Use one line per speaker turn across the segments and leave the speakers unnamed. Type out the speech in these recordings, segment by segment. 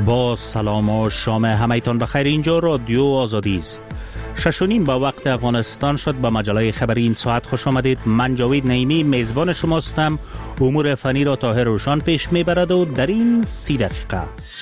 با سلام و شام همه‌تان بخیر. اینجا رادیو آزادی است. 6:30 به وقت افغانستان شد. به مجله خبری این ساعت خوش آمدید. من جاوید نعیمی میزبان شماستم. امور فنی را طاهر روشان پیش میبرد و در این 30 دقیقه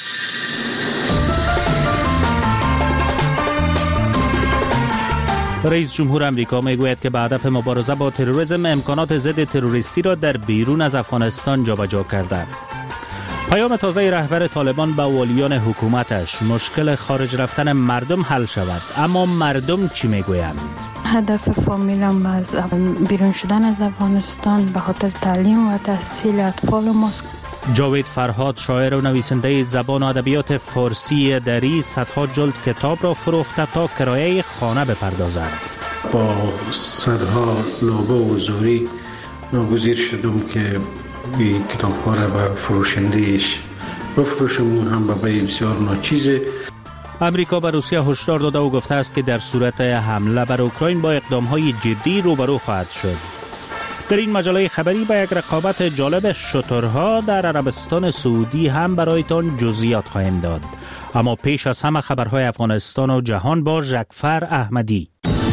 رئیس جمهور امریکا میگوید که به هدف مبارزه با تروریسم امکانات ضد تروریستی را در بیرون از افغانستان جابجا کرده. پیام تازه رهبر طالبان به والیان حکومتش: مشکل خارج رفتن مردم حل شود، اما مردم چی میگویند؟
هدف فامیلم از بیرون شدن از افغانستان به خاطر تعلیم و تحصیل اطفال ماست.
جاوید فرهاد، شاعر و نویسنده زبان و ادبیات فارسی دری، صدها جلد کتاب را فروخته تا کرایه خانه بپردازد.
با صدها نوبه و زوری ناگزیر شدم که بی کتاب ها را به فروشندهش بفروشم، هم به بیع بسیار ناچیزه.
امریکا به روسیه هشدار داده و گفته است که در صورت حمله بر اوکراین با اقدام‌های جدی روبرو خواهد شد. در این مجله خبری به یک رقابت جالب شترها در عربستان سعودی هم برایتان جزئیات خواهیم داد. اما پیش از همه خبرهای افغانستان و جهان با ژکفر احمدی.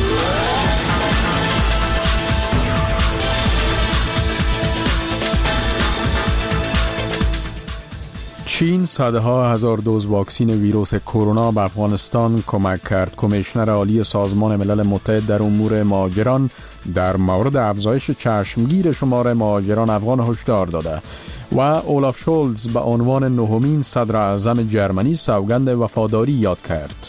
چین صدها هزار دوز واکسن ویروس کرونا به افغانستان کمک کرد. کمیشنر عالی سازمان ملل متحد در امور مهاجران در مورد افزایش چشمگیر شمار مهاجران افغان هشدار داده و اولاف شولز به عنوان نهمین صدر اعظم جرمنی سوگند وفاداری یاد کرد.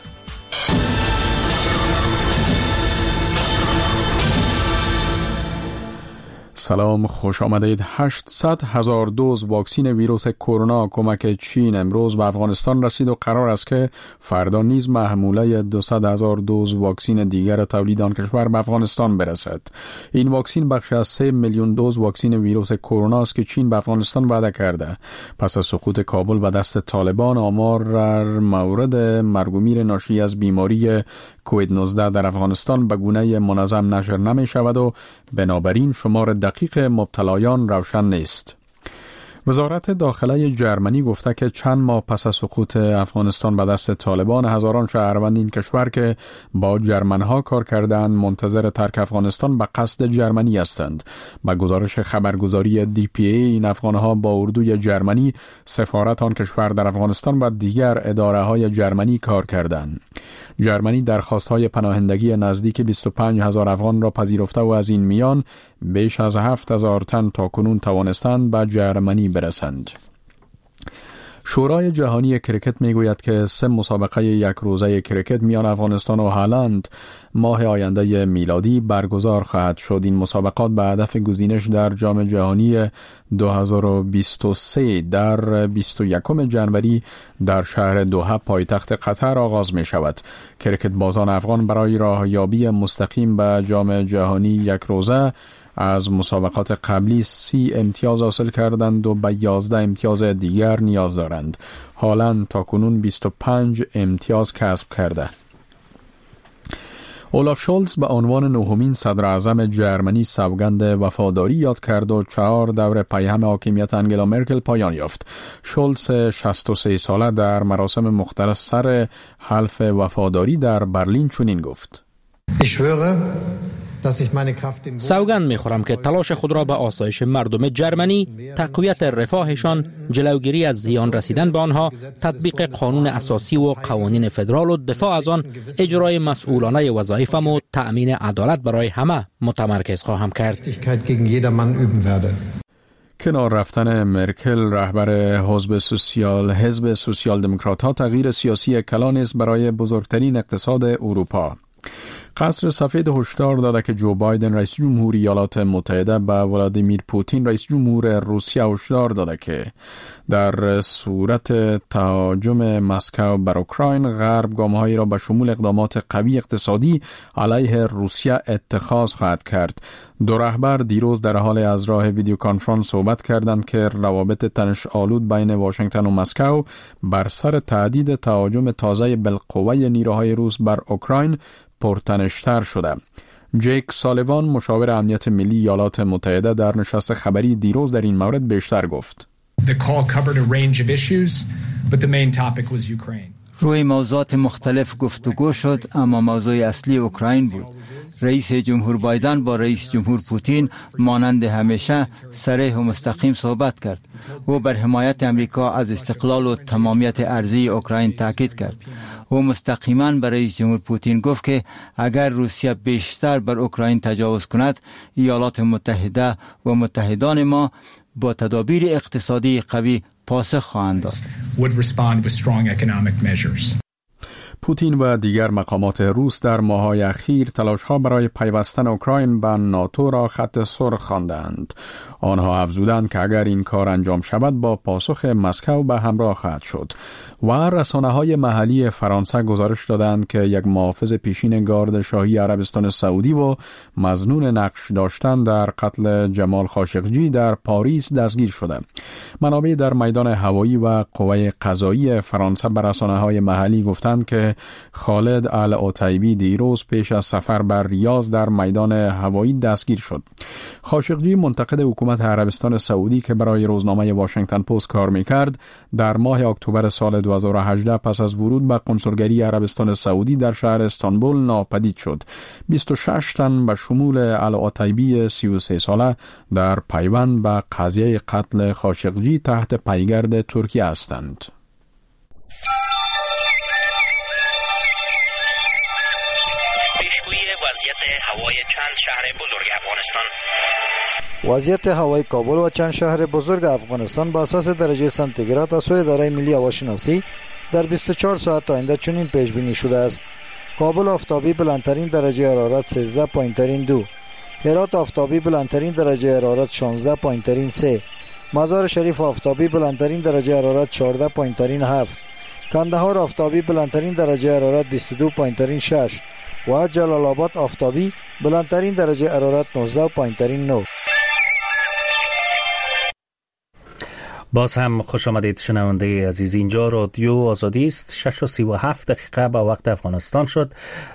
سلام، خوش آمدید. 800,000 دوز واکسن ویروس کرونا کمک چین امروز به افغانستان رسید و قرار است که فردا نیز محموله 200,000 دوز واکسن دیگر تولید آن کشور به افغانستان برسد. این واکسن بخشی از 3 میلیون دوز واکسن ویروس کرونا است که چین به افغانستان وعده کرده. پس از سقوط کابل به دست طالبان، آمار مورد مرگ و میر ناشی از بیماری کووید 19 در افغانستان به گونه منظم نشر نمی شود و بنابراین شمار دقیق مبتلایان روشن نیست. وزارت داخله جرمنی گفته که چند ماه پس از سقوط افغانستان به دست طالبان، هزاران شهروند این کشور که با جرمنها کار کردند منتظر ترک افغانستان به قصد جرمنی هستند. با گزارش خبرگزاری DPA، این افغانها با اردوی جرمنی، سفارت آن کشور در افغانستان و دیگر اداره‌های جرمنی کار کردند. جرمنی درخواست‌های پناهندگی نزدیک 25,000 افغان را پذیرفته و از این میان بیش از 7,000 تن تاکنون توانستند به جرمنی برسند. شورای جهانی کرکت میگوید که 3 مسابقه یک روزه کرکت میان افغانستان و هلند ماه آینده میلادی برگزار خواهد شد. این مسابقات به هدف گزینش در جام جهانی 2023 در 21 جنوری در شهر دوحه پایتخت قطر آغاز می شود. کرکت بازان افغان برای راهیابی مستقیم به جام جهانی یک روزه از مسابقات قبلی 30 امتیاز حاصل کردند و به 11 امتیاز دیگر نیاز دارند. هالند تاکنون 25 امتیاز کسب کرده. اولاف شولز به عنوان نهمین صدر اعظم جرمنی سوگند وفاداری یاد کرد و 4 دور پیهم حاکمیت انگلا مرکل پایان یافت. شولز 63 ساله در مراسم مختلف سر حلف وفاداری در برلین چنین گفت:
سوگند می‌خورم که تلاش خود را به آسایش مردم جرمنی، تقویت رفاهشان، جلوگیری از زیان رسیدن به آنها، تطبیق قانون اساسی و قوانین فدرال و دفاع از آن، اجرای مسئولانه وظایفم و تأمین عدالت برای همه متمرکز خواهم کرد.
کنار رفتن مرکل، رهبر حزب سوسیال دموکرات ها، تغییر سیاسی کلان است برای بزرگترین اقتصاد اروپا. قصر سفید هشدار داده که جو بایدن رئیس جمهور ایالات متحده به ولادیمیر پوتین رئیس جمهور روسیه هشدار داده که در صورت تهاجم مسکو بر اوکراین، غرب گام‌هایی را به شمول اقدامات قوی اقتصادی علیه روسیه اتخاذ خواهد کرد. دو رهبر دیروز در حال از راه ویدیو کنفرانس صحبت کردند که روابط تنش‌آلود بین واشنگتن و مسکو بر سر تهدید تهاجم تازه بالقوه نیروهای روس بر اوکراین پرتنش‌تر شده. جیک سالیوان، مشاور امنیت ملی ایالات متحده، در نشست خبری دیروز در این مورد بیشتر گفت.
The call covered a range of issues, but the main topic was Ukraine.
روی موضوعات مختلف گفتگو شد، اما موضوع اصلی اوکراین بود. رئیس جمهور بایدن با رئیس جمهور پوتین مانند همیشه صریح و مستقیم صحبت کرد. او بر حمایت امریکا از استقلال و تمامیت ارضی اوکراین تاکید کرد. او مستقیما به رئیس جمهور پوتین گفت که اگر روسیه بیشتر بر اوکراین تجاوز کند، ایالات متحده و متحدان ما با تدابیر اقتصادی قوی پاسخ خواهند داد.
پوتین و دیگر مقامات روس در ماه‌های اخیر تلاش‌ها برای پیوستن اوکراین به ناتو را خط سرخ خواندند. آنها افزودند که اگر این کار انجام شود با پاسخ مسکو به همراه خواهد شد. و رسانه‌های محلی فرانسه گزارش دادند که یک محافظ پیشین گارد شاهی عربستان سعودی و مظنون نقش داشتن در قتل جمال خاشقجی در پاریس دستگیر شده. منابع در میدان هوایی و قوه قضایی فرانسه به رسانه‌های محلی گفتند که خالد العتیبی دیروز پیش از سفر بر ریاض در میدان هوایی دستگیر شد. خاشقجی منتقد حکومت عربستان سعودی که برای روزنامه واشنگتن پست کار می‌کرد، در ماه اکتبر سال 2018 پس از ورود به کنسولگری عربستان سعودی در شهر استانبول ناپدید شد. 26 تن به شمول العتیبی 33 ساله در پیوند به قضیه قتل خاشقجی تحت پیگرد ترکیه هستند.
هوای چند شهر بزرگ افغانستان.
وضعیت هوای کابل و چند شهر بزرگ افغانستان با اساس درجه سانتیگراد از سوی اداره ملی هواشناسی در 24 ساعت آینده چنین پیش بینی شده است: کابل آفتابی بلندترین درجه حرارت 13 پایینترین 2، هرات آفتابی بلندترین درجه حرارت 16 پایینترین 3، مزار شریف آفتابی بلندترین درجه حرارت 14 پایینترین 7، کندهار آفتابی بلندترین درجه حرارت 22 پایینترین 6 و جلال آباد آفتابی بلندترین درجه حرارت 19 پایینترین 9.
باز هم خوش آمدید شنونده عزیز. اینجا رادیو آزادی است. 6:37 به وقت افغانستان شد.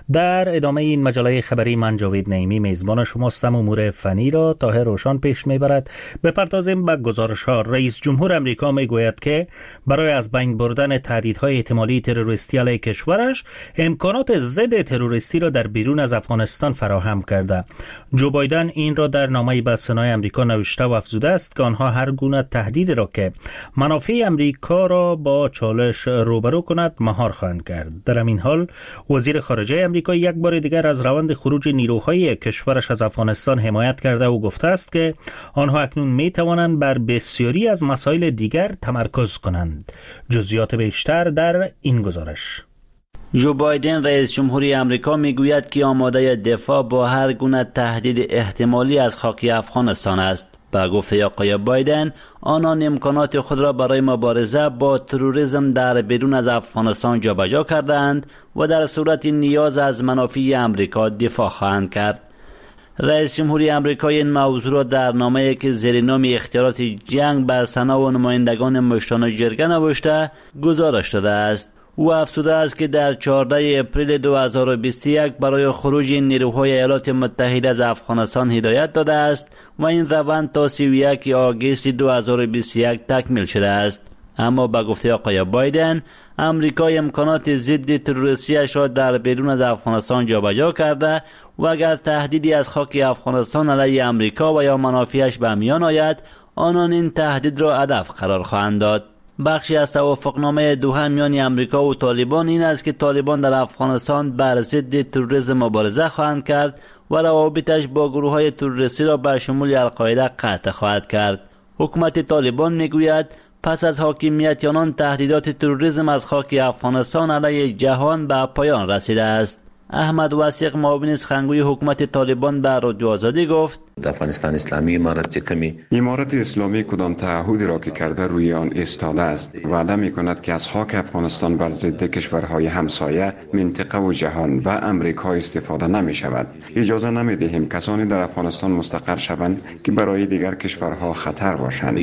در ادامه این مجله خبری من جاوید نعیمی میزبان شماستم. امور فنی را طاهر روشان پیش میبرد. بپردازیم به گزارش ها. رئیس جمهور امریکا میگوید که برای از بین بردن تهدیدهای احتمالی تروریستی علیه کشورش امکانات ضد تروریستی را در بیرون از افغانستان فراهم کرده. جو بایدن این را در نامه‌ای به سنای امریکا نوشته و افزوده است که آنها هر گونه تهدید را که منافع امریکا را با چالش روبرو کند مهار خواهند کرد. در همین حال وزیر خارجه امریکا یک بار دیگر از روند خروج نیروهای کشورش از افغانستان حمایت کرده و گفته است که آنها اکنون می توانند بر بسیاری از مسائل دیگر تمرکز کنند. جزئیات بیشتر در این گزارش.
جو بایدن رئیس جمهوری امریکا میگوید که آماده دفاع با هر گونه تهدید احتمالی از خاک افغانستان است. با گفته آقای بایدن، آنان امکانات خود را برای مبارزه با تروریسم در بیرون از افغانستان جابجا کردند و در صورت نیاز از منافع امریکا دفاع خواهند کرد. رئیس جمهوری امریکا این موضوع را در نامه‌ای که زیر نام اختیارات جنگ بر سنا و نمایندگان مشتان جرگه نوشته گزارش داده است. او افزوده است که در 14 اپریل 2021 برای خروج نیروهای ایالات متحده از افغانستان هدایت داده است و این روند تا 31 آگوست 2021 تکمیل شده است. اما با گفته آقای بایدن، امریکا امکانات ضد تروریستی‌اش را در بیرون از افغانستان جابجا کرده و اگر تهدیدی از خاک افغانستان علیه امریکا و یا منافعش به میان آید، آنان این تهدید را هدف قرار خواهند داد. بخشی از توافقنامه دوحه میان امریکا و طالبان این است که طالبان در افغانستان بر ضد تروریسم مبارزه خواهند کرد و روابطش با گروه‌های تروریستی را به شمول القاعده قطع خواهد کرد. حکومت طالبان میگوید پس از حاکمیت آنان تهدیدات تروریسم از خاک افغانستان علیه جهان به پایان رسیده است. احمد وثیق معاون سخنگوی حکومت طالبان به رادیو آزادی گفت:
در افغانستان اسلامی امارت اسلامی کدام تعهدی را که کرده روی آن ایستاده است. وعده می‌کند که از خاک افغانستان بر ضد کشورهای همسایه، منطقه و جهان و امریکا استفاده نمی‌شود. اجازه نمی‌دهیم کسانی در افغانستان مستقر شوند که برای دیگر کشورها خطر باشند.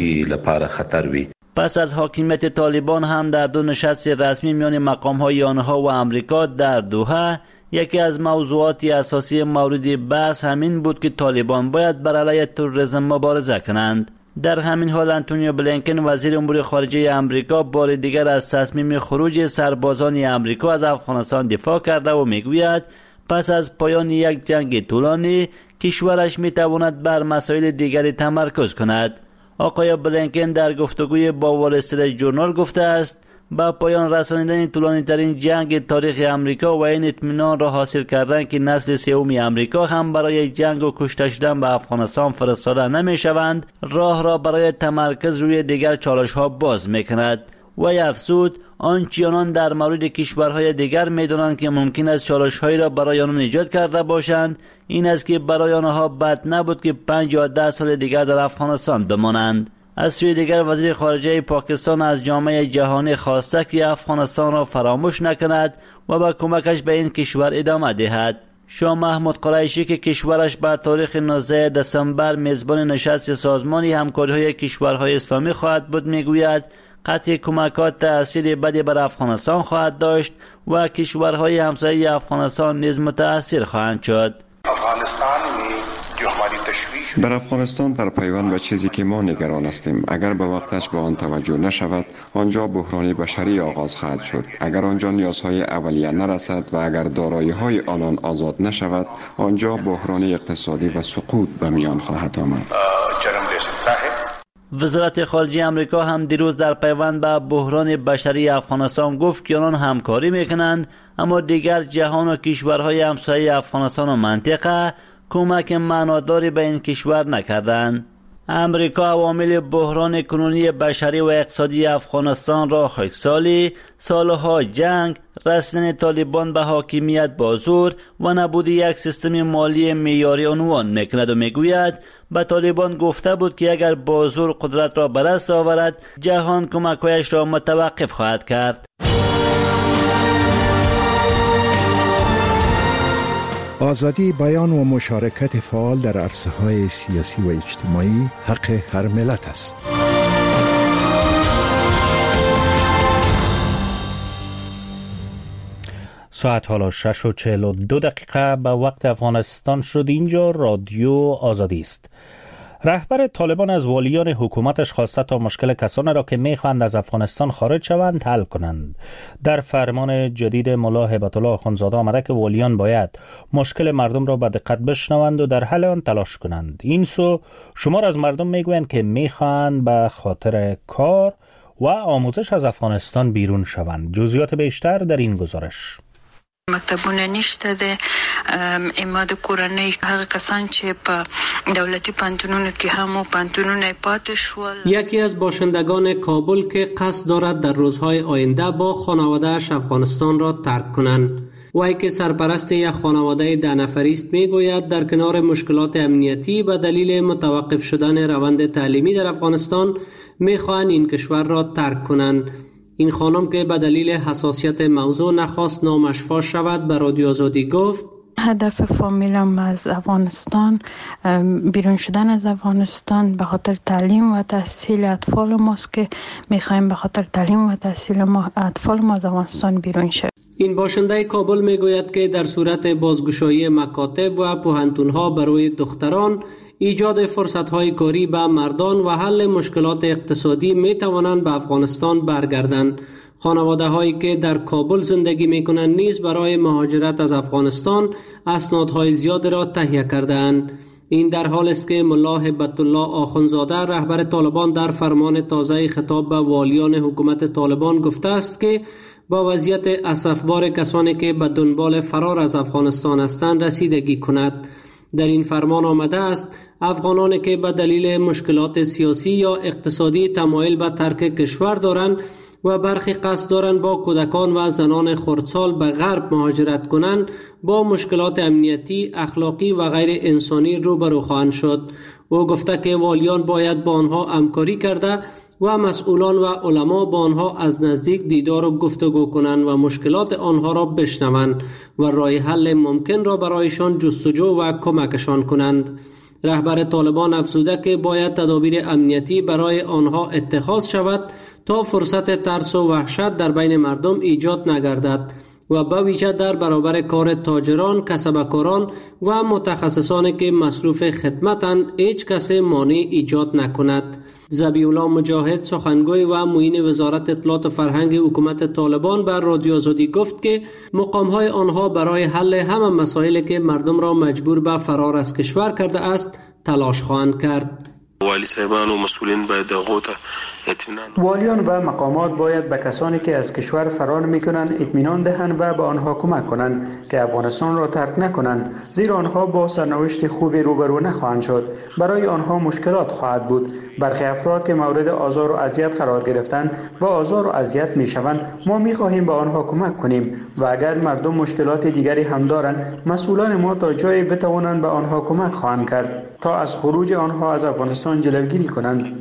پس از حاکمیت طالبان هم در دو نشست رسمی میان مقام‌های آنها و امریکا در دوحه یکی از موضوعات اساسی مورد بحث همین بود که طالبان باید بر علیه تروریسم مبارزه کنند. در همین حال آنتونیو بلینکن وزیر امور خارجه امریکا بار دیگر از تصمیم خروج سربازان امریکا از افغانستان دفاع کرده و میگوید پس از پایان یک جنگ طولانی کشورش میتواند بر مسائل دیگری تمرکز کند. آقای بلینکن در گفتگوی با وال استریت ژورنال گفته است با پایان رسانیدن طولانی ترین جنگ تاریخ امریکا و این اطمینان را حاصل کردن که نسل سوم امریکا هم برای جنگ و کشته شدن به افغانستان فرستاده نمی شوند، راه را برای تمرکز روی دیگر چالش ها باز می کند. و افزود آنچه آنان در مورد کشورهای دیگر می دانند که ممکن است چالش هایی را برای آنان ایجاد کرده باشند این است که برای آنها بد نبود که 5 یا 10 سال دیگر در افغانستان بمانند. از سوی دیگر وزیر خارجه پاکستان از جامعه جهانی خواسته که افغانستان را فراموش نکند و با کمکش به این کشور ادامه دهد. شاه محمود قریشی که کشورش به تاریخ 19 دسامبر میزبان نشست سازمان همکاری‌های کشورهای اسلامی خواهد بود میگوید قطع کمکات تأثیر بدی بر افغانستان خواهد داشت و کشورهای همسایه افغانستان نیز متأثر خواهند شد.
در افغانستان در پیوند به چیزی که ما نگران هستیم، اگر به وقتش به آن توجه نشود آنجا بحران بشری آغاز خواهد شد. اگر آنجا نیازهای اولیه نرسد و اگر دارایی‌های آنان آزاد نشود آنجا بحران اقتصادی و سقوط به میان خواهد آمد.
وزارت خارجه امریکا هم دیروز در پیوند به بحران بشری افغانستان گفت که آنان همکاری میکنند اما دیگر جهان و کشورهای همسایه افغانستان و منطقه کمک معناداری به این کشور نکردند. امریکا عوامل بحران کنونی بشری و اقتصادی افغانستان را خاکسالی، سالها جنگ، رسیدن طالبان به حاکمیت با زور و نبود یک سیستم مالی معیاری عنوان میکند و میگوید به طالبان گفته بود که اگر با زور قدرت را به دست آورد جهان کمک‌هایش را متوقف خواهد کرد.
آزادی بیان و مشارکت فعال در عرصه‌های سیاسی و اجتماعی حق هر ملت است.
ساعت حالا 6:42 به وقت افغانستان شد. اینجا رادیو آزادی است. رهبر طالبان از والیان حکومتش خواسته تا مشکل کسانی را که میخواهند از افغانستان خارج شوند حل کنند. در فرمان جدید ملا هیبت الله اخوندزاده آمده که والیان باید مشکل مردم را به دقت بشنوند و در حل آن تلاش کنند. این سو شمار از مردم میگویند که میخواهند به خاطر کار و آموزش از افغانستان بیرون شوند. جزئیات بیشتر در این گزارش.
مکتبونه نشته ده اماد کورنۍ هغه کسان چې په دولتي پانتونونو کې هم پانتونونه پاتې شول.
یکی از باشندگان کابل که قصد دارد در روزهای آینده با خانواده‌اش افغانستان را ترک کنند. وی که سرپرست یک خانواده 10 نفری است میگوید در کنار مشکلات امنیتی به دلیل متوقف شدن روند تعلیمی در افغانستان میخواهند این کشور را ترک کنند. این خانم که به دلیل حساسیت موضوع نخواست نامش فاش شود به رادیو آزادی گفت
هدف فامیلم از افغانستان بیرون شدن از افغانستان به خاطر تعلیم و تحصیل اطفال ماست که میخوایم به خاطر تعلیم و تحصیل اطفال ما از افغانستان بیرون شد.
این باشنده کابل میگوید که در صورت بازگشایی مکاتب و پوهنتون‌ها برای دختران، ایجاد فرصت‌های کاری به مردان و حل مشکلات اقتصادی میتوانند به افغانستان برگردند. خانواده‌هایی که در کابل زندگی میکنند نیز برای مهاجرت از افغانستان اسنادهای زیاد را تهیه کرده‌اند. این در حال است که ملا هیبت الله اخوندزاده رهبر طالبان در فرمان تازه خطاب به والیان حکومت طالبان گفته است که با وضعیت اسفبار کسانی که به دنبال فرار از افغانستان هستند رسیدگی کند. در این فرمان آمده است افغانانی که به دلیل مشکلات سیاسی یا اقتصادی تمایل به ترک کشور دارند و برخی قصد دارند با کودکان و زنان خردسال به غرب مهاجرت کنند با مشکلات امنیتی، اخلاقی و غیر انسانی روبرو خواهند شد. او گفته که والیان باید با آنها همکاری کرده و مسئولان و علما با آنها از نزدیک دیدار و گفتگو کنند و مشکلات آنها را بشنوند و راه حل ممکن را برایشان جستجو و کمکشان کنند. رهبر طالبان افزوده که باید تدابیر امنیتی برای آنها اتخاذ شود تا فرصت ترس و وحشت در بین مردم ایجاد نگردد. و به ویژه در برابر کار تاجران، کسبکاران و متخصصانی که مصروف خدمتند هیچ کس مانع ایجاد نکند. ذبیح الله مجاهد سخنگوی و معین وزارت اطلاعات و فرهنگ حکومت طالبان بر رادیو آزادی گفت که مقام‌های آنها برای حل همه مسائلی که مردم را مجبور به فرار از کشور کرده است تلاش خواهند کرد.
والی صاحبان و مسئولین باید اطمینان
والیان و مقامات باید به کسانی که از کشور فرار میکنند اطمینان دهند و به آنها کمک کنند که افغانستان را ترک نکنند، زیرا آنها با سرنوشت خوبی روبرو نخواهند شد. برای آنها مشکلات خواهد بود. برخی افراد که مورد آزار و اذیت قرار گرفتند و آزار و اذیت میشوند، ما میخواهیم به آنها کمک کنیم و اگر مردم مشکلات دیگری هم دارند، مسئولان ما تا جایی بتوانند به آنها کمک خواهند کرد تا از خروج آنها از افغانستان جلوگیری کنند.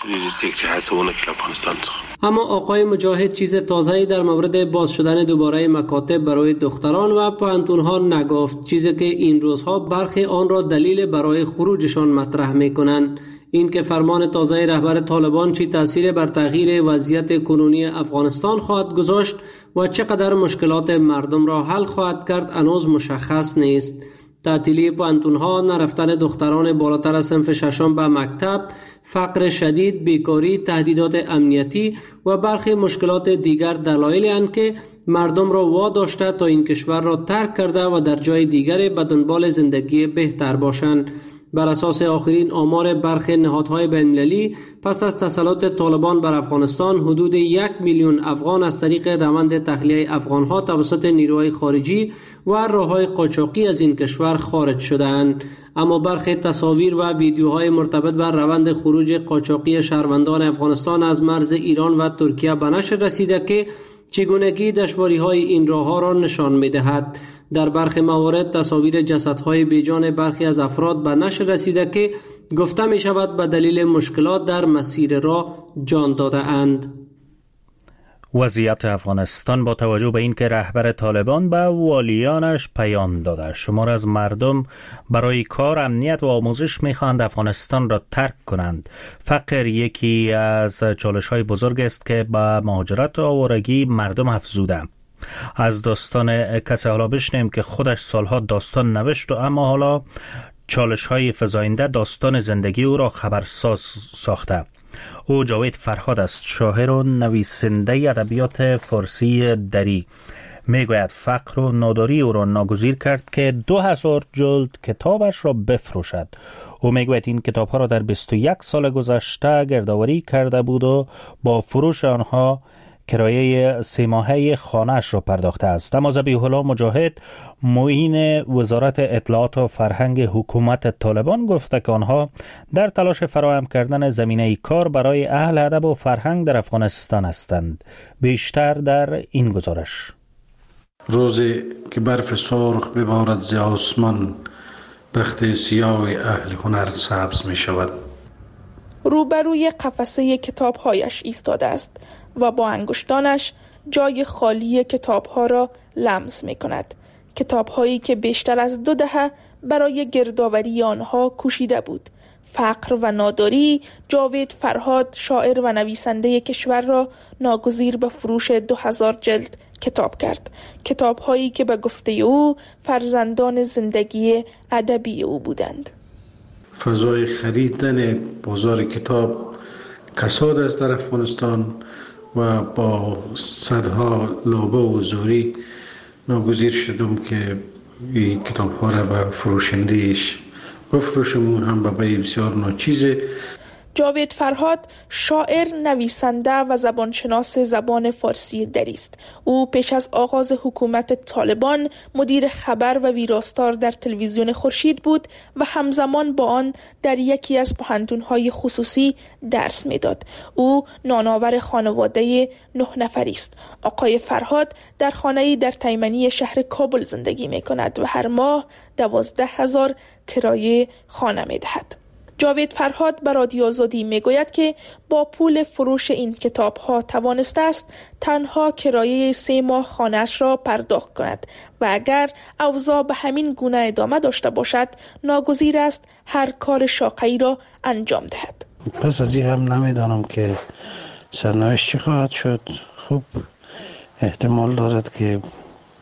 اما آقای مجاهد چیز تازه‌ای در مورد باز شدن دوباره مکاتب برای دختران و پوهنتون‌ها نگفت، چیزی که این روزها برخی آن را دلیل برای خروجشان مطرح می‌کنند. این که فرمان تازه رهبر طالبان چی تأثیر بر تغییر وضعیت کنونی افغانستان خواهد گذاشت و چقدر مشکلات مردم را حل خواهد کرد هنوز مشخص نیست. تعطیلی پوهنتون‌ها، نرفتن دختران بالاتر از صنف ششم به مکتب، فقر شدید، بیکاری، تهدیدات امنیتی و برخی مشکلات دیگر دلایلی اند که مردم را واداشته تا این کشور را ترک کرده و در جای دیگر به دنبال زندگی بهتر باشند. بر اساس آخرین آمار برخی نهادهای بین‌المللی، پس از تسلط طالبان بر افغانستان، حدود 1 میلیون افغان از طریق روند تخلیه افغانها توسط نیروهای خارجی و راههای قاچاقی از این کشور خارج شدند. اما برخی تصاویر و ویدیوهای مرتبط بر روند خروج قاچاقی شهروندان افغانستان از مرز ایران و ترکیه به نشر رسیده که چگونگی دشواری‌های این راه‌ها را نشان می‌دهد. در برخی موارد تصاویر جسدهای بیجان برخی از افراد به نشر رسیده که گفته می شود به دلیل مشکلات در مسیر راه جان داده اند.
وضعیت افغانستان با توجه به اینکه رهبر طالبان به والیانش پیام داده شمار از مردم برای کار، امنیت و آموزش می‌خواهند افغانستان را ترک کنند. فقر یکی از چالش‌های بزرگ است که به مهاجرت و آوارگی مردم افزوده. از داستان کسی حالا بشنیم که خودش سالها داستان نوشت و اما حالا چالش‌های فزاینده داستان زندگی او را خبرساز ساخته. او جاوید فرهاد است، شاعر و نویسنده ادبیات فارسی دری. میگوید فقر و ناداری او را ناگزیر کرد که 2000 جلد کتابش را بفروشد. او میگوید این کتاب‌ها را در 21 سال گذشته گردآوری کرده بود و با فروش آنها کرایه 3 ماهه خانه‌اش را پرداخته است. اما ذبیح الله مجاهد معین وزارت اطلاعات و فرهنگ حکومت طالبان گفته که آنها در تلاش فراهم کردن زمینه کار برای اهل ادب و فرهنگ در افغانستان هستند. بیشتر در این گزارش.
روزی که برف سرخ ببارد ز آسمان، بخت سیاه اهل هنر سبز می شود.
روبروی قفسه کتاب‌هایش ایستاده است و با انگشتانش جای خالی کتاب‌ها را لمس می‌کند. کتاب‌هایی که بیشتر از 2 دهه برای گردآوری آنها کوشیده بود. فقر و ناداری جاوید فرهاد، شاعر و نویسنده کشور را ناگزیر به فروش 2000 جلد کتاب کرد. کتاب‌هایی که به گفته او فرزندان زندگی ادبی او بودند.
فضای خریدن بازار کتاب کساد است در افغانستان و با صدها لابه و زوری ناگزیر شدم که این کتاب ها را به فروشندهش بفروشم، هم به بسیار ناچیزه.
جاوید فرهاد شاعر، نویسنده و زبانشناس زبان فارسی دری است. او پیش از آغاز حکومت طالبان مدیر خبر و ویراستار در تلویزیون خورشید بود و همزمان با آن در یکی از پوهنتون‌های خصوصی درس می‌داد. او نانآور خانواده 9 نفری است. آقای فرهاد در خانه‌ای در تیمنی شهر کابل زندگی می‌کند و هر ماه 12,000 کرایه خانه می‌دهد. جاوید فرهاد به رادیو آزادی میگوید که با پول فروش این کتاب‌ها توانسته است تنها کرایه 3 ماه خانه‌اش را پرداخت کند و اگر اوضاع به همین گونه ادامه داشته باشد ناگزیر است هر کار شاقه‌ای را انجام دهد.
پس از این هم نمیدانم که سرنوشت چی خواهد شد. خوب احتمال دارد که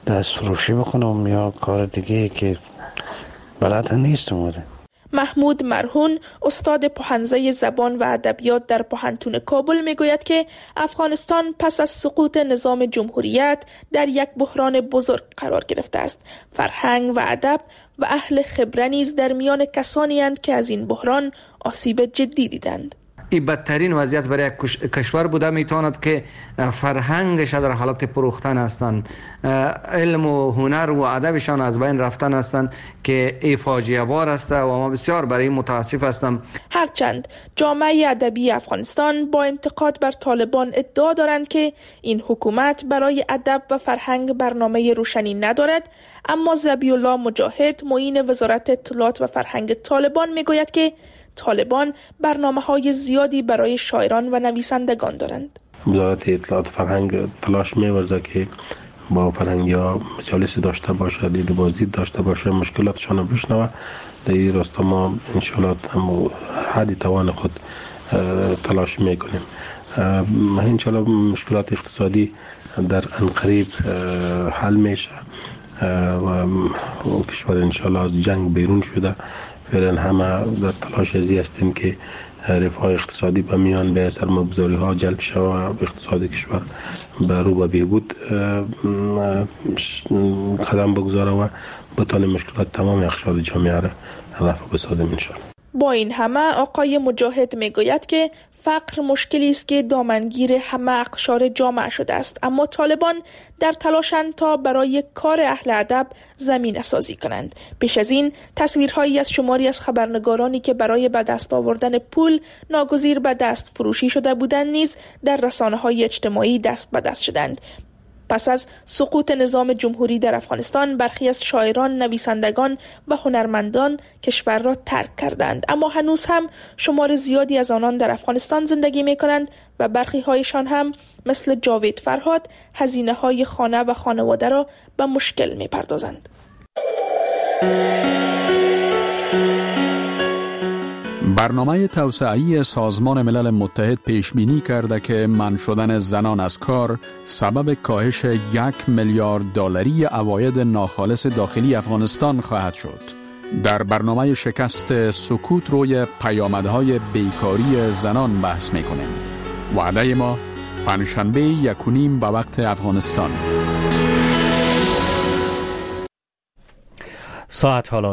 دست فروشی بکنم یا کار دیگه که بلد نیست اومده.
محمود مرهون استاد پوهنځی زبان و ادبیات در پوهنتون کابل میگوید که افغانستان پس از سقوط نظام جمهوریت در یک بحران بزرگ قرار گرفته است. فرهنگ و ادب و اهل خبره نیز در میان کسانی اند که از این بحران آسیب جدی دیدند.
این بدترین وضعیت برای کشور بوده. میتواند که فرهنگش در حالت پروختن هستند، علم و هنر و ادبشان از بین رفتن هستند که ای فاجعه بار است و ما بسیار برای این متاسف هستم.
هرچند جامعه ادبی افغانستان با انتقاد بر طالبان ادعا دارند که این حکومت برای ادب و فرهنگ برنامه روشنی ندارد، اما ذبیح الله مجاهد معین وزارت اطلاعات و فرهنگ طالبان میگوید که طالبان برنامه‌های زیادی برای شاعران و نویسندگان دارند.
وزارت اطلاعات فرهنگ تلاش می‌ورزد که با فرهنگی‌ها مجالس داشته باشه، دید بازدید داشته باشه، مشکلاتشان رو بشنوه. در این راستا ما انشالله حد توان خود تلاش میکنیم. انشالله مشکلات اقتصادی در انقریب حل میشه و کشور انشالله از جنگ بیرون شده. فعلا همه در تلاش ازی هستیم که رفاه اقتصادی به میان به سرمایه‌گذاری ها جلب شود و اقتصاد کشور به رو به بهبود قدم بگذاره و بتونه مشکلات تمام اقشار جامعه را رفع بسازیم انشاءالله.
با این همه آقای مجاهد میگوید که فقر مشکلی است که دامنگیر همه اقشار جامعه شده است، اما طالبان در تلاشند تا برای کار اهل ادب زمینه سازی کنند. پیش از این تصویرهایی از شماری از خبرنگارانی که برای به دست آوردن پول ناگزیر به دست فروشی شده بودند نیز در رسانه‌های اجتماعی دست به دست شدند. پس از سقوط نظام جمهوری در افغانستان برخی از شاعران، نویسندگان و هنرمندان کشور را ترک کردند، اما هنوز هم شمار زیادی از آنان در افغانستان زندگی می کنند و برخی هایشان هم مثل جاوید فرهاد هزینه های خانه و خانواده را به مشکل می پردازند.
برنامه توسعه‌ای سازمان ملل متحد پیش بینی کرده که منع شدن زنان از کار سبب کاهش 1 میلیارد دلاری عواید ناخالص داخلی افغانستان خواهد شد. در برنامه شکست سکوت روی پیامدهای بیکاری زنان بحث می‌کنیم. وعده ما پنجشنبه 1:30 به وقت افغانستان.
ساعت حالا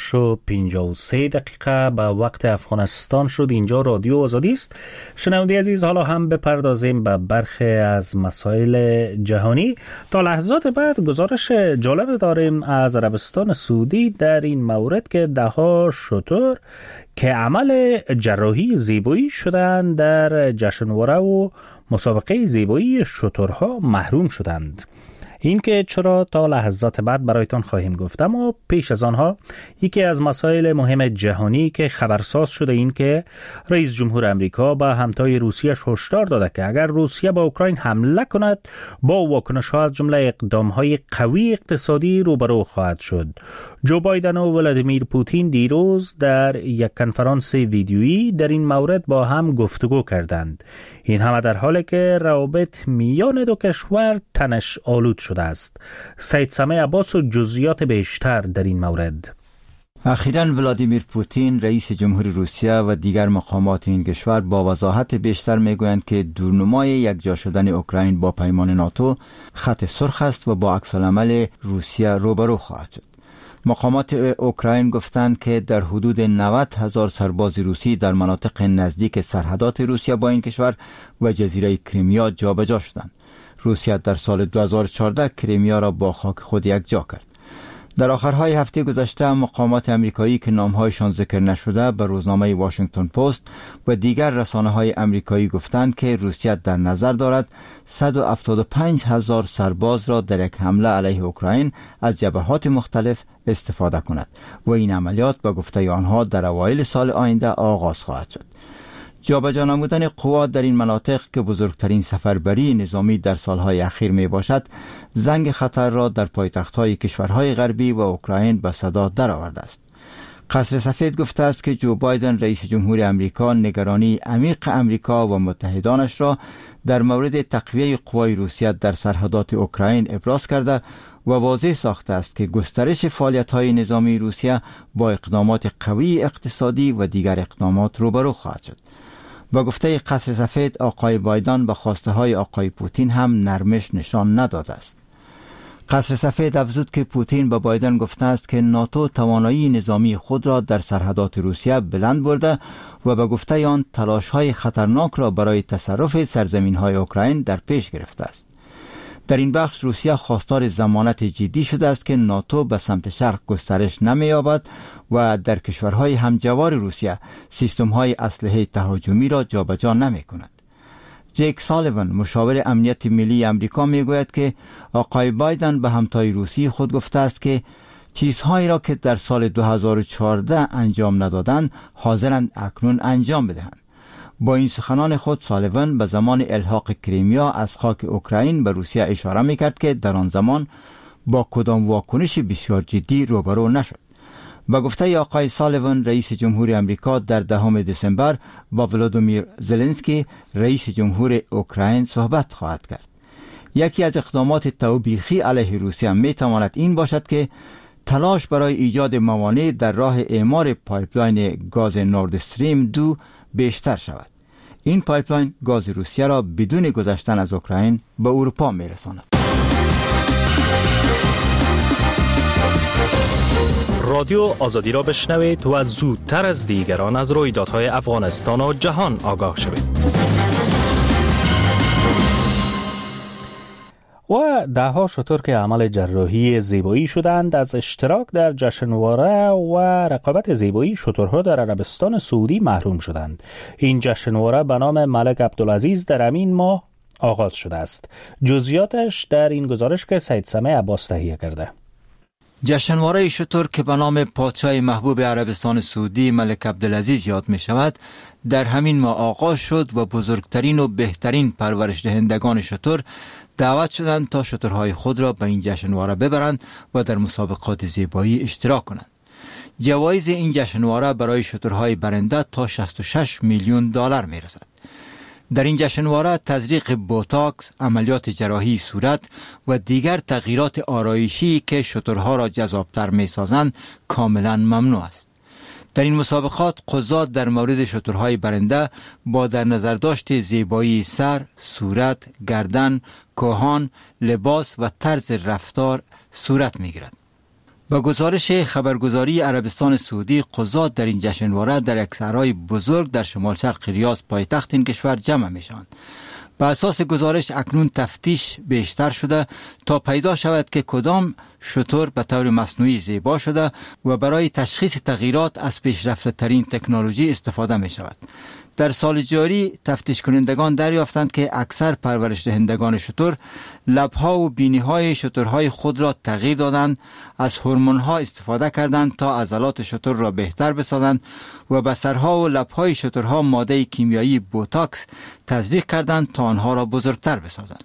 6:53 به وقت افغانستان شد. اینجا رادیو آزادی است. شنونده عزیز، حالا هم بپردازیم به برخی از مسائل جهانی. تا لحظات بعد گزارش جالب داریم از عربستان سعودی در این مورد که ده‌ها شتر که عمل جراحی زیبایی شدند در جشنواره و مسابقه زیبایی شترها محروم شدند. این که چرا تا لحظات بعد برایتان خواهیم گفت، اما پیش از آنها یکی از مسائل مهم جهانی که خبرساز شده این که رئیس جمهور امریکا با همتای روسیه هشدار داده که اگر روسیه با اوکراین حمله کند با واکنش‌ها از جمله اقدام‌های قوی اقتصادی روبرو خواهد شد. جو بایدن و ولادیمیر پوتین دیروز در یک کنفرانس ویدیویی در این مورد با هم گفتگو کردند. این همه در حالی که روابط میان دو کشور تنش آلود شده است. سید سمیع عباس و جزئیات بیشتر در این مورد.
اخیراً ولادیمیر پوتین رئیس جمهور روسیه و دیگر مقامات این کشور با وضاحت بیشتر میگویند که دورنمای یکجا شدن اوکراین با پیمان ناتو خط سرخ است و با عکس‌العمل روسیه روبرو خواهد شد. مقامات اوکراین گفتند که در حدود 90,000 سرباز روسی در مناطق نزدیک سرحدات روسیه با این کشور و جزیره کریمیا جابجا شدند. روسیه در سال 2014 کریمیا را با خاک خود یکجا کرد. در آخرهای هفته گذشته مقامات امریکایی که نامهایشان ذکر نشده به روزنامه واشنگتن پست و دیگر رسانه‌های امریکایی گفتند که روسیه در نظر دارد 175,000 سرباز را در یک حمله علیه اوکراین از جبهات مختلف استفاده کند و این عملیات به گفته آنها در اوایل سال آینده آغاز خواهد شد. جابجا نمودن قوات در این مناطق که بزرگترین سفربری نظامی در سالهای اخیر می باشد، زنگ خطر را در پایتخت‌های کشورهای غربی و اوکراین به صدا درآورده است. قصر سفید گفته است که جو بایدن رئیس جمهور امریکا نگرانی عمیق امریکا و متحدانش را در مورد تقویه قوای روسیه در سرحدات اوکراین ابراز کرده و واضح ساخته است که گسترش فعالیت‌های نظامی روسیه با اقدامات قوی اقتصادی و دیگر اقدامات روبرو خواهد شد. با گفته قصر سفید، آقای بایدن به خواسته های آقای پوتین هم نرمش نشان نداده است. قصر سفید افزود که پوتین به بایدن گفته است که ناتو توانایی نظامی خود را در سرحدات روسیه بلند برده و به گفته آن تلاش‌های خطرناک را برای تصرف سرزمین‌های اوکراین در پیش گرفته است. در این بخش روسیه خواستار ضمانت جدی شده است که ناتو به سمت شرق گسترش نمی‌یابد و در کشورهای همجوار روسیه سیستم‌های اسلحه تهاجمی را جابجا نمی‌کند. جیک سالیوان، مشاور امنیت ملی امریکا، میگوید که آقای بایدن به همتای روسی خود گفته است که چیزهایی را که در سال 2014 انجام ندادند حاضرند اکنون انجام بدهند. با این سخنان خود سالیوان به زمان الحاق کریمیا از خاک اوکراین به روسیه اشاره میکرد که در آن زمان با کدام واکنشی بسیار جدی روبرو نشد. با گفته آقای سالیوان، رئیس جمهور امریکا در 10 دسامبر با ولادیمیر زلنسکی رئیس جمهور اوکراین صحبت خواهد کرد. یکی از اقدامات توبیخی علیه روسیه می تواند این باشد که تلاش برای ایجاد موانع در راه اعمار پایپلاین گاز نورد استریم 2 بیشتر شود. این پایپلاین گاز روسیه را بدون گذشتن از اوکراین به اروپا می رساند.
رادیو آزادی را بشنوید و زودتر از دیگران از رویدادهای افغانستان و جهان آگاه شوید. و دهها شتر که عمل جراحی زیبایی شدند از اشتراک در جشنواره و رقابت زیبایی شترها در عربستان سعودی محروم شدند. این جشنواره به نام ملک عبدالعزیز در همین ماه آغاز شده است. جزئیاتش در این گزارش که سید سمیع عباس تهیه کرده.
جشنواره شتر که به نام پادشاه محبوب عربستان سعودی ملک عبدالعزیز یاد می شود در همین ماه آغاز شد و بزرگترین و بهترین پرورش دهندگان شتر دعوت شدند تا شترهای خود را به این جشنواره ببرند و در مسابقات زیبایی اشتراک کنند. جوایز این جشنواره برای شترهای برنده تا 66 میلیون دلار می رسد. در این جشنواره تزریق بوتاکس، عملیات جراحی صورت و دیگر تغییرات آرایشی که شترها را جذابتر می سازند کاملا ممنوع است. در این مسابقات قضات در مورد شترهای برنده با در نظر داشت زیبایی سر، صورت، گردن، کهان، لباس و طرز رفتار صورت می گیرد. با گزارش خبرگزاری عربستان سعودی، قضات در این جشنواره در یک صحرای بزرگ در شمال شرق ریاض پایتخت این کشور جمع می شوند. به اساس گزارش اکنون تفتیش بیشتر شده تا پیدا شود که کدام شتر به طور مصنوعی زیبا شده و برای تشخیص تغییرات از پیشرفته ترین تکنولوژی استفاده می شود. در سال جاری تفتیش کنندگان دریافتند که اکثر پرورش دهندگان شتر لبها و بینیهای شترهای خود را تغییر دادند، از هورمون‌ها استفاده کردند تا عضلات شتر را بهتر بسازند و به سرها و لبهای شترها ماده کیمیایی بوتاکس تزریق کردند تا آنها را بزرگتر بسازند.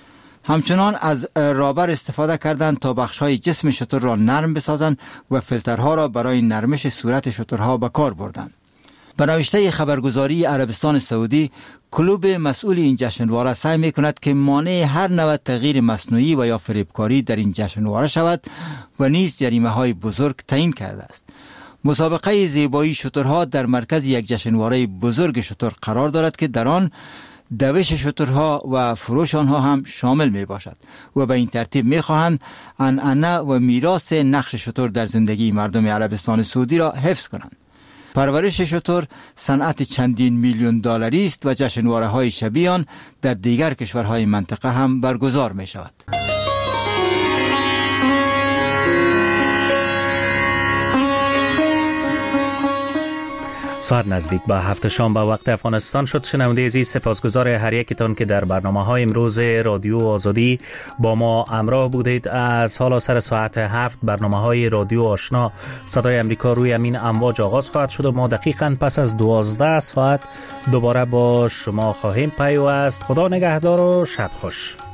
همچنان از رابر استفاده کردند تا بخش‌های جسم شتر را نرم بسازند و فیلترها را برای نرمش صورت شترها به کار بردند. به نوشته خبرگزاری عربستان سعودی، کلوب مسئول این جشنواره سعی می‌کند که مانع هر نوع تغییر مصنوعی و یا فریبکاری در این جشنواره شود و نیز جریمه‌های بزرگ تعیین کرده است. مسابقه زیبایی شترها در مرکز یک جشنواره بزرگ شتر قرار دارد که در آن دوش شترها و فروش آنها هم شامل می باشد و به این ترتیب می خواهند عنعنه و میراث نقش شتر در زندگی مردم عربستان سعودی را حفظ کنند. پرورش شتر صنعت چندین میلیون دلاری است و جشنواره های شبیه آن در دیگر کشورهای منطقه هم برگزار می شود.
ساعت نزدیک به 7 شام به وقت افغانستان شد. شنونده عزیز، سپاسگزار هر یکتان که در برنامه‌های امروز رادیو آزادی با ما همراه بودید. از حالا سر ساعت 7 برنامه‌های رادیو آشنا صدای امریکا روی همین امواج آغاز خواهد شد و ما دقیقاً پس از 12 ساعت دوباره با شما خواهیم پیوست. خدا نگهدار و شب خوش.